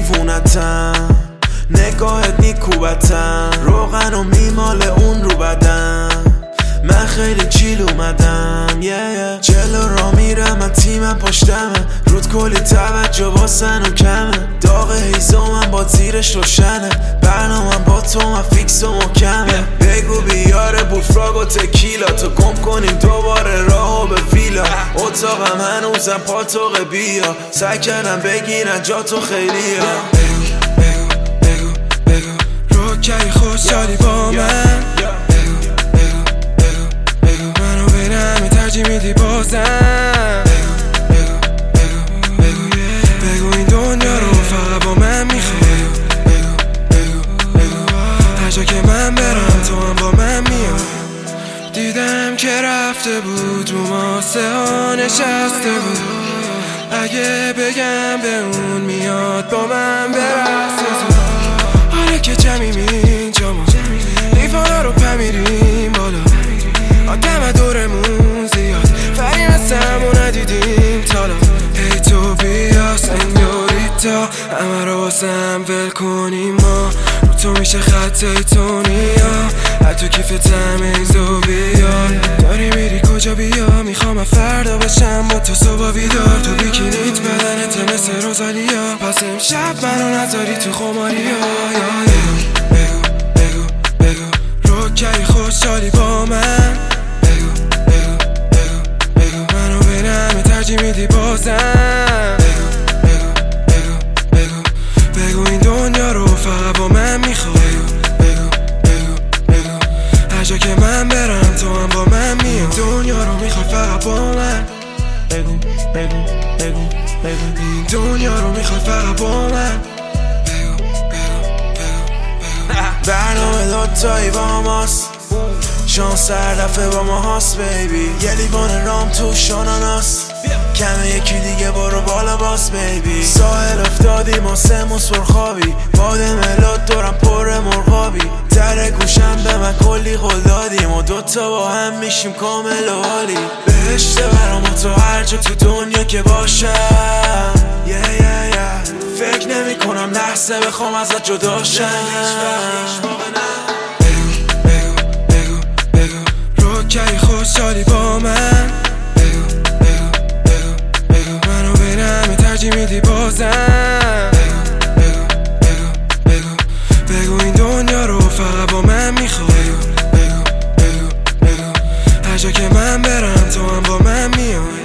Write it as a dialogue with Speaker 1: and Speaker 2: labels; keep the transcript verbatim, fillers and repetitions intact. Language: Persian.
Speaker 1: دیوونتم، نگاهت نیکوبتم، روغن و میمال اون رو بدم. من خیلی چیل اومدم yeah, yeah. جلو را میرم من تیمم پشتمه، رود کلی توجه واسن و کمه. داغ هیزمم با زیرش روشنه، برنامم با تو من فیکس و محکمه. بگو بیاره بوفراگ و تکیلا، تو گم کنیم دوباره راهو به ویلا. اتاقم هنوزم پاتوق بیا، سعی کردم بگیرن جا تو خیلیا.
Speaker 2: بگو بگو بگو بگو روکی خوشحالی با من. میدی بازم بگو بگو بگو بگو این دنیا رو فقط با من میخوای. بگو بگو بگو هر جا که من برم تو هم با من میای. دیدم که رفته بود رو ماسه ها نشسته بود، اگه بگم به اون میاد با من برسه. آره که جمعیم اینجا ما لیفانا رو پمیریم بالا، آدم دورمون زیاد فریم از همون ندیدیم تالا. هی تو بیا سنیوریتا، همه رو واسم ول کنیم ما. رو تو میشه خط ایتونیا، حتی کیف تمیزو بیار. داری میری کجا بیا، میخوام فردا بشم با تو صبح بیدار. تو بیکینیت بدنت مثل روزالیا، پس امشب منو نذاری تو خماریا. بگو بگو بگو بگو روکی خوشحالی با من. میدی بازم بگو بگو بگو بگو بگو این دنیا رو فقط با من میخوای. بگو بگو بگو هر جا که من برم تو هم با من میای. دنیا رو میخوای فقط با من.
Speaker 1: بگو بگو بگو بگو
Speaker 2: این دنیا رو میخوای فقط با من. بگو بگو بگو بگو
Speaker 1: برنامه دوتایی با ماست، شانس هر دفعه با ما هاست بیبی. یه لیوان رام تو شاناناس، کمه یکی دیگه برو بالا باس بیبی. ساحل افتادیم و سمون سرخابی، باد ملات دورم پر مرغابی. در گوشم به من کلی قول دادیم و دوتا با هم میشیم کامل و حالی. بهشته برام تو هر جا تو دنیا که باشم yeah, yeah, yeah. فکر نمی کنم لحظه بخوام ازت جدا شم.
Speaker 2: روکی خوشحالی با من. بگو بگو بگو بگو منو بینم ترجیح میدی بازم. بگو بگو بگو بگو بگو این دنیا رو فقط با من میخوای. بگو بگو بگو بگو هر جا که من برم تو هم با من میای.